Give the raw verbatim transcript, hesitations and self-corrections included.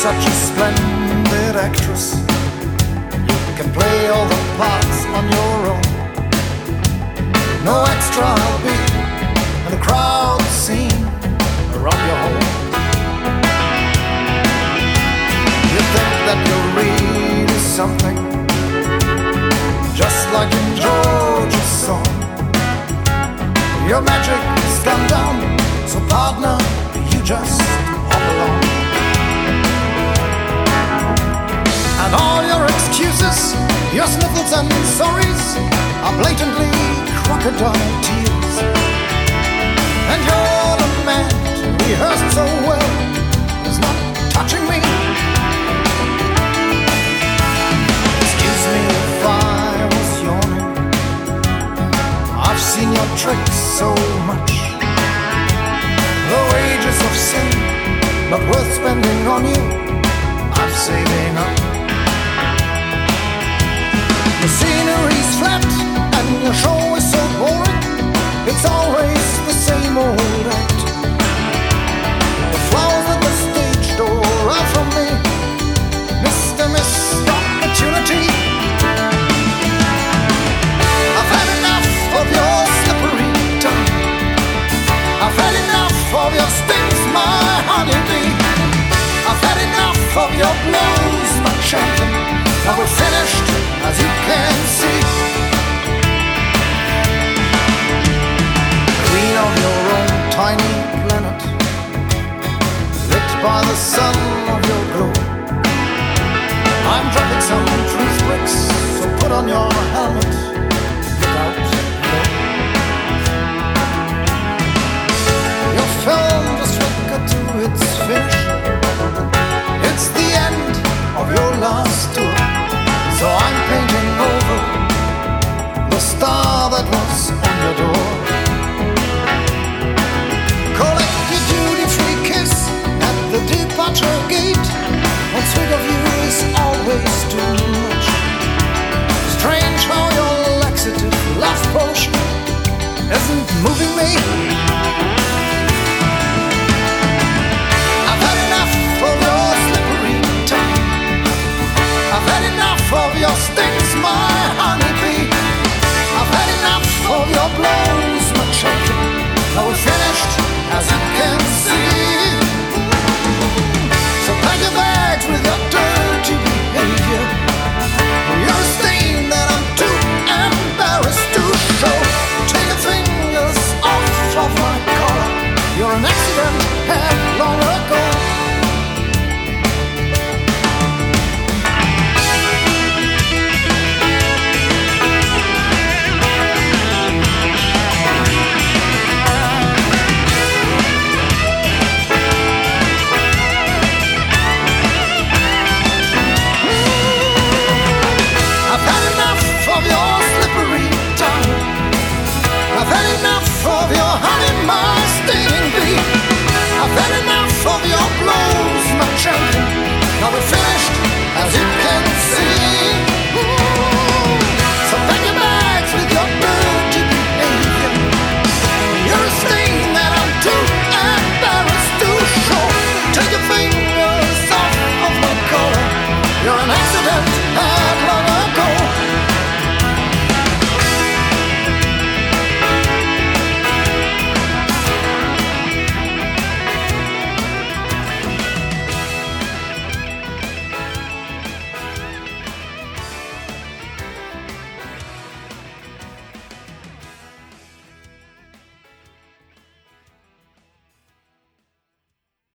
such a splendid actress. You can play all the parts on your own. No extra beat and a crowd scene around your home. You think that you're really something, just like in George's song. Your magic has gone down, so partner, you just hop along. And all your excuses, your sniffles and sorries are blatantly crocodile tears. And you're the man who rehearsed so well is not touching me. Excuse me if I was yawning, I've seen your tricks so much. The wages of sin, not worth spending on you, I'm saving up. The scenery's flat and your show is so boring, it's always the same old act. The flowers at the stage door are from me, Mister Missed Opportunity. I've had enough of your slippery tongue, I've had enough of your stings, my honeybee. I've had enough of your blows, my champion. Now we're finished, as you can see. Queen of your own tiny planet, lit by the sun of your glow. I'm dropping some truth bricks, so put on your helmet, look out below. Your film just flickered to its finish. It's the end of your last tour, so I'm painting over the star that was on your door. Collect your duty-free kiss at the departure gate. One swig of you is always too much. Strange how your laxative love potion isn't moving me. I've had enough of your slippery tongue, I've had enough of your stings, my honeybee. I've had enough of your blows, my champion. Now we're finished, as you can see. So pack your bags with your dirty behavior. You're a stain that I'm too embarrassed to show. Take your fingers off of my collar. You're an accident, headlong.